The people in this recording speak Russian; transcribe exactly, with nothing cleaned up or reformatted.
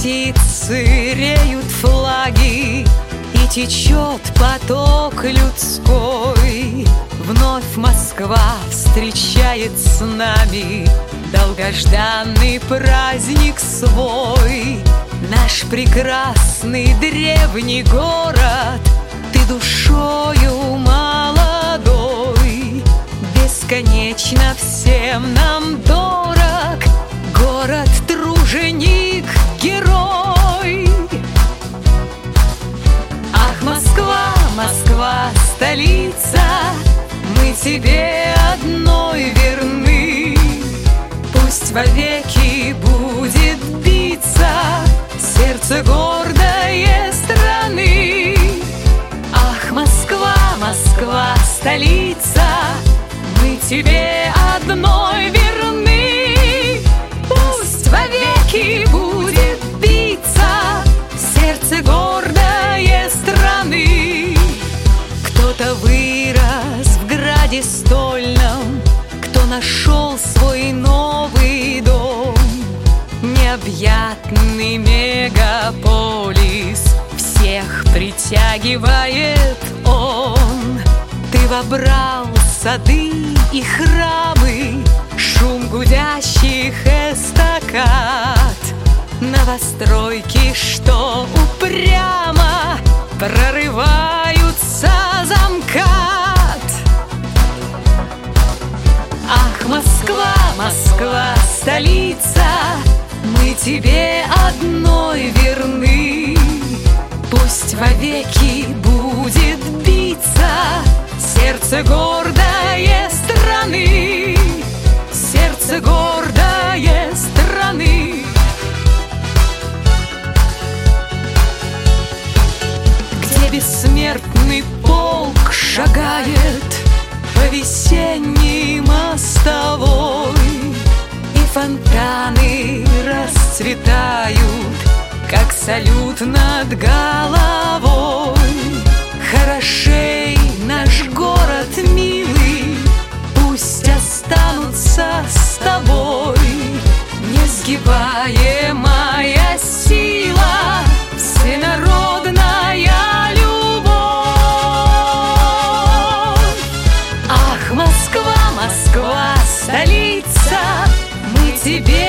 птицы, реют флаги, и течет поток людской. Вновь Москва встречает с нами долгожданный праздник свой. Наш прекрасный древний город, ты душою молодой, бесконечно всем нам дорог. Город труженик, герой. Ах, Москва, Москва, столица, мы тебе одной верны. Пусть вовеки будет биться сердце гордой страны. Ах, Москва, Москва, столица, мы тебе одной верны. Пусть вовеки будет биться сердце гордой страны. Кто-то вырос в граде стольном, кто нашел свой новый дом. Необъятный мегаполис всех притягивает он. Ты вобрал сады и храмы, шум гудящих эстакад, новостройки, что упрямо прорываются за МКАД. Ах, Москва, Москва, столица, мы тебе одной верны. Пусть вовеки будет биться сердце гордой страны, сердце гордой страны. Где бессмертный полк шагает по весенней мостовой, и фонтаны расцветают, как салют над головой. Хорошей наш город милый, пусть останутся с тобой. Несгибаемая сила, всенародная любовь. Ах, Москва, Москва, столица, мы тебе